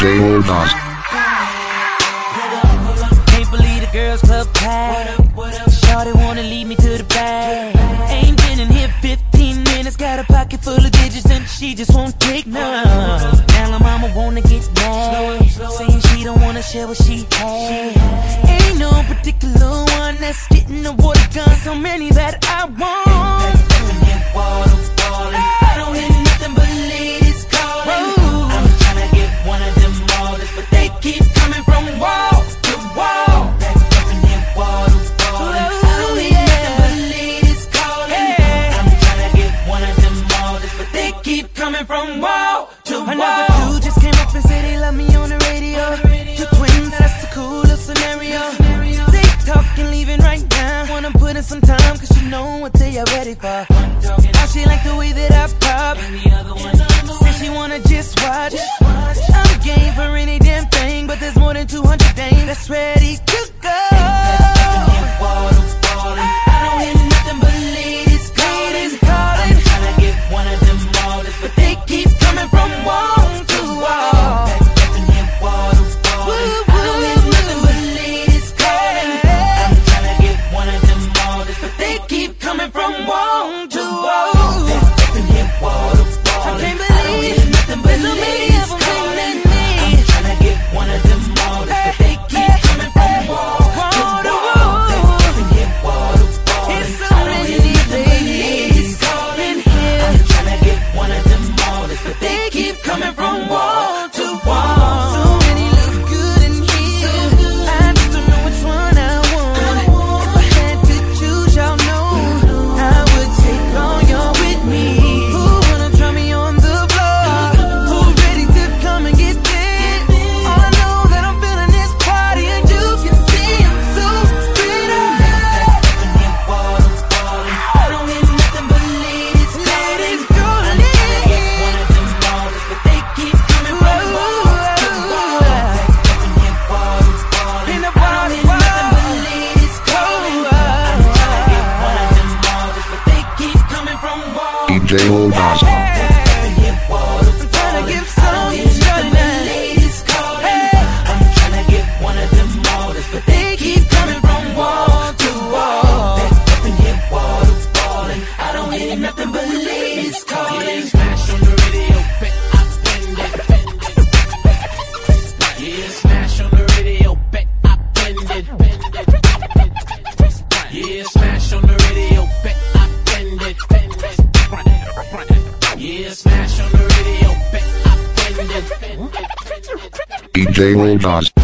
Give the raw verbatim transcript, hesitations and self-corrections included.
J Oldaz. Can't believe the girls club packed. Shawty wanna lead me to the bag. Ain't been in here fifteen minutes. Got a pocket full of digits and she just won't take none. Now her mama wanna get mad, saying she don't wanna share what she had. Ain't no particular one that's getting the water gun. So many that I want. I don't hear nothing but ladies calling. I'm tryna get one of them all, but they keep coming from wall to wall. I don't hear nothing but ladies calling. I'm tryna get one of them all, but they keep coming from wall to wall. Another dude just came up and said they love me on the radio. Two twins, that's the coolest scenario. They talking, leaving right now. Wanna put in some time, cause you know what they are ready for. Now she like the way that I pop. Say she wanna just watch. I'm game for any damn thing, but there's more than two hundred dames that's ready to go. I don't hear nothing but ladies calling. I'm tryna get one of them all, but they keep coming from wall to wall. I don't hear nothing but ladies calling. I'm tryna get one of them all, but they keep coming from wall to wall. I can't believe there's so many of them calling me. I'm tryna get one of them all, but they keep coming from wall to wall. It's so many ladies calling here. I'm tryna get one of them all, but they keep coming from wall to wall. So many look good in here. I just don't know which one I want. If I had to choose, y'all know I would take all y'all with me. Who wanna try me on the block? Who ready to come and get lit? All I know that I'm feeling this party, and you can see I'm so pretty. I don't hear nothing but ladies, ladies calling. One of them all, but they keep coming from wall to wall. In the party, nothing but ladies calling. I'm tryna get one of them all, but they keep coming from wall. D J Oldaz. I'm tryna give some shorty now. Ladies calling. I'm tryna get one of them all, but they keep coming from wall to wall. I don't hear nothing but ladies calling. Smash on the radio, bet I bend it, bend it. Yeah, smash on the radio, bet I bend it, bend it. Yeah, smash on the radio, bet I bend it, bend it. Run it, run it. Yeah, smash on the radio, bet I bend it, bend it. D J Oldaz.